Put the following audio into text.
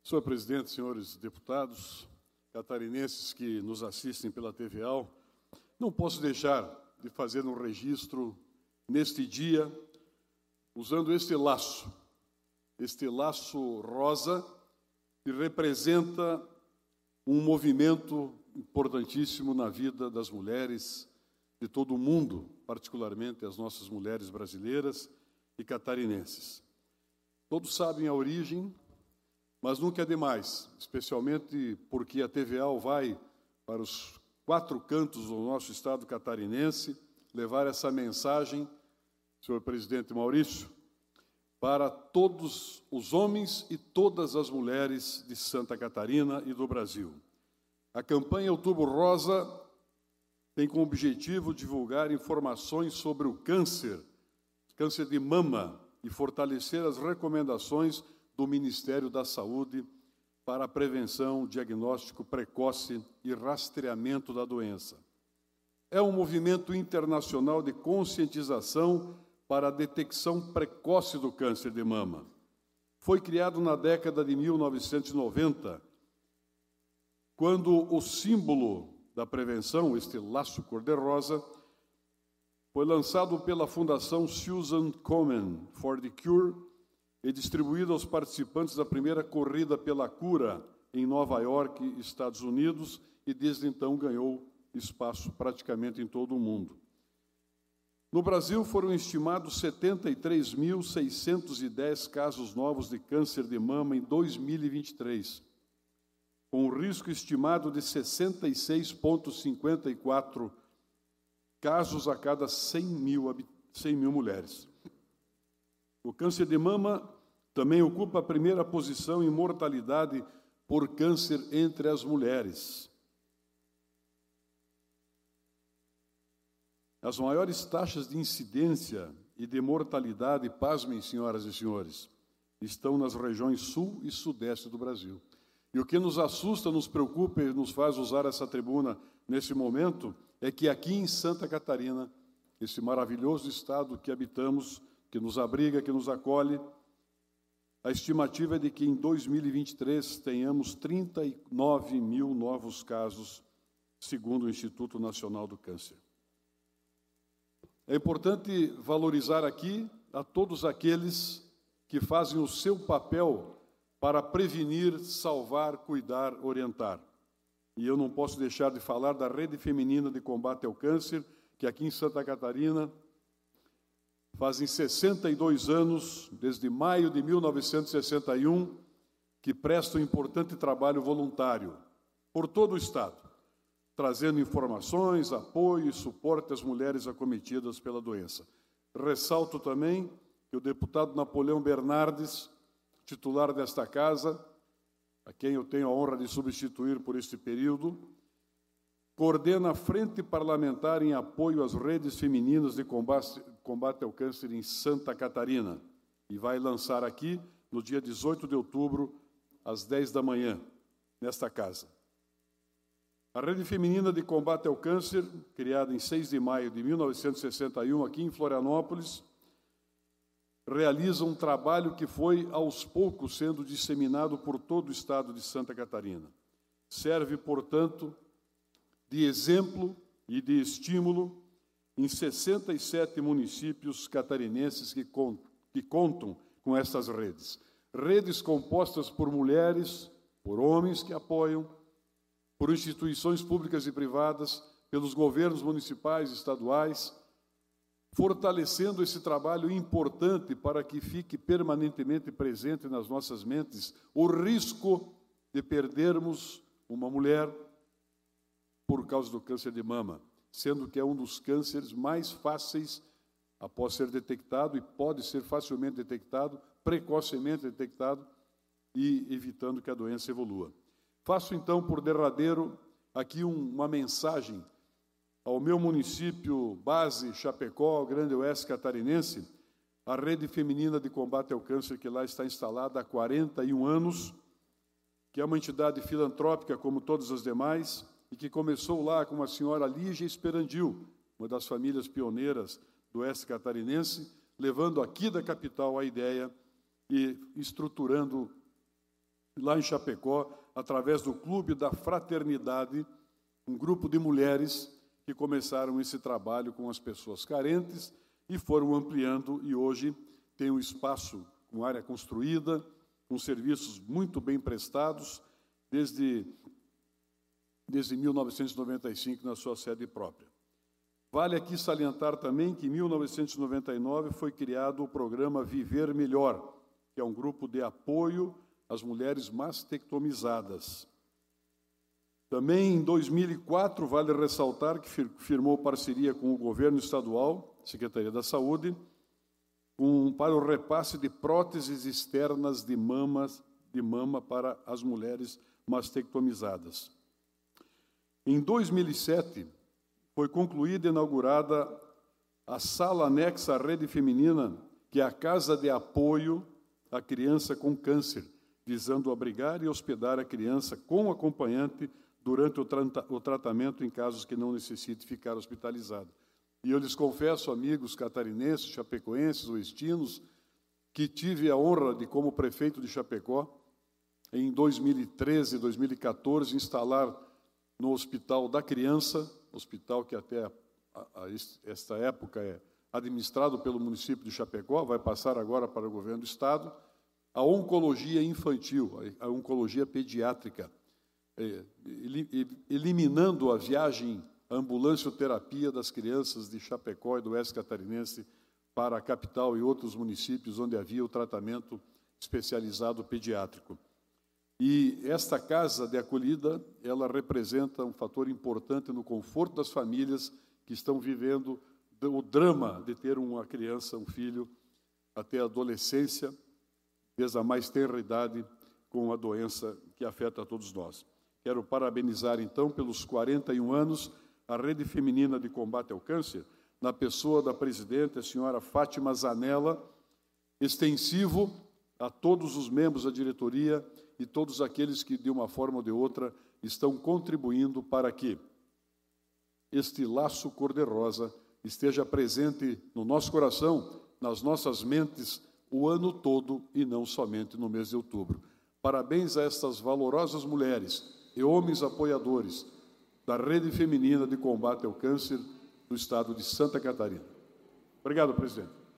Senhor presidente, senhores deputados, catarinenses que nos assistem pela TVAL, não posso deixar de fazer um registro neste dia, usando este laço rosa, que representa um movimento importantíssimo na vida das mulheres de todo o mundo, particularmente as nossas mulheres brasileiras e catarinenses. Todos sabem a origem, mas nunca é demais, especialmente porque a TVAL vai para os 4 cantos do nosso estado catarinense levar essa mensagem, senhor presidente Maurício, para todos os homens e todas as mulheres de Santa Catarina e do Brasil. A campanha Outubro Rosa tem como objetivo divulgar informações sobre o câncer de mama e fortalecer as recomendações do Ministério da Saúde para a prevenção, diagnóstico precoce e rastreamento da doença. É um movimento internacional de conscientização para a detecção precoce do câncer de mama. Foi criado na década de 1990, quando o símbolo da prevenção, este laço cor-de-rosa, foi lançado pela Fundação Susan Komen for the Cure e distribuído aos participantes da primeira corrida pela cura em Nova York, Estados Unidos, e desde então ganhou espaço praticamente em todo o mundo. No Brasil foram estimados 73.610 casos novos de câncer de mama em 2023, com um risco estimado de 66,54 casos a cada 100 mil mulheres. O câncer de mama também ocupa a primeira posição em mortalidade por câncer entre as mulheres. As maiores taxas de incidência e de mortalidade, pasmem, senhoras e senhores, estão nas regiões sul e sudeste do Brasil. E o que nos assusta, nos preocupa e nos faz usar essa tribuna nesse momento é que aqui em Santa Catarina, esse maravilhoso estado que habitamos, que nos abriga, que nos acolhe, a estimativa é de que em 2023 tenhamos 39 mil novos casos, segundo o Instituto Nacional do Câncer. É importante valorizar aqui a todos aqueles que fazem o seu papel para prevenir, salvar, cuidar, orientar. E eu não posso deixar de falar da Rede Feminina de Combate ao Câncer, que aqui em Santa Catarina fazem 62 anos, desde maio de 1961, que presta um importante trabalho voluntário por todo o Estado, trazendo informações, apoio e suporte às mulheres acometidas pela doença. Ressalto também que o deputado Napoleão Bernardes, titular desta casa, a quem eu tenho a honra de substituir por este período, coordena a Frente Parlamentar em apoio às redes femininas de combate ao câncer em Santa Catarina e vai lançar aqui, no dia 18 de outubro, às 10 da manhã, nesta casa. A Rede Feminina de Combate ao Câncer, criada em 6 de maio de 1961, aqui em Florianópolis, realiza um trabalho que foi, aos poucos, sendo disseminado por todo o estado de Santa Catarina. Serve, portanto, de exemplo e de estímulo em 67 municípios catarinenses que contam com essas redes. Redes compostas por mulheres, por homens que apoiam, por instituições públicas e privadas, pelos governos municipais e estaduais, fortalecendo esse trabalho importante para que fique permanentemente presente nas nossas mentes o risco de perdermos uma mulher por causa do câncer de mama, sendo que é um dos cânceres mais fáceis após ser detectado e pode ser facilmente detectado, precocemente detectado e evitando que a doença evolua. Faço então por derradeiro aqui uma mensagem ao meu município base, Chapecó, Grande Oeste Catarinense, a Rede Feminina de Combate ao Câncer, que lá está instalada há 41 anos, que é uma entidade filantrópica como todas as demais, e que começou lá com a senhora Lígia Esperandil, uma das famílias pioneiras do Oeste Catarinense, levando aqui da capital a ideia e estruturando lá em Chapecó, através do Clube da Fraternidade, um grupo de mulheres que começaram esse trabalho com as pessoas carentes e foram ampliando, e hoje tem um espaço com área construída, com serviços muito bem prestados, desde 1995, na sua sede própria. Vale aqui salientar também que em 1999 foi criado o programa Viver Melhor, que é um grupo de apoio às mulheres mastectomizadas. Também em 2004, vale ressaltar que firmou parceria com o governo estadual, Secretaria da Saúde, para o repasse de próteses externas de mama para as mulheres mastectomizadas. Em 2007, foi concluída e inaugurada a sala anexa à Rede Feminina, que é a Casa de Apoio à Criança com Câncer, visando abrigar e hospedar a criança com acompanhante durante o tratamento em casos que não necessite ficar hospitalizado. E eu lhes confesso, amigos catarinenses, chapecoenses, oestinos, que tive a honra de, como prefeito de Chapecó, em 2013, 2014, instalar no Hospital da Criança, hospital que até esta época é administrado pelo município de Chapecó, vai passar agora para o governo do Estado, a oncologia infantil, a oncologia pediátrica, eliminando a viagem, a ambulancioterapia das crianças de Chapecó e do Oeste Catarinense para a capital e outros municípios onde havia o tratamento especializado pediátrico. E esta casa de acolhida, ela representa um fator importante no conforto das famílias que estão vivendo o drama de ter uma criança, um filho, até a adolescência, desde a mais tenra idade, com a doença que afeta a todos nós. Quero parabenizar, então, pelos 41 anos, a Rede Feminina de Combate ao Câncer, na pessoa da presidente, a senhora Fátima Zanella, extensivo a todos os membros da diretoria e todos aqueles que, de uma forma ou de outra, estão contribuindo para que este laço cor-de-rosa esteja presente no nosso coração, nas nossas mentes, o ano todo e não somente no mês de outubro. Parabéns a estas valorosas mulheres e homens apoiadores da Rede Feminina de Combate ao Câncer do Estado de Santa Catarina. Obrigado, presidente.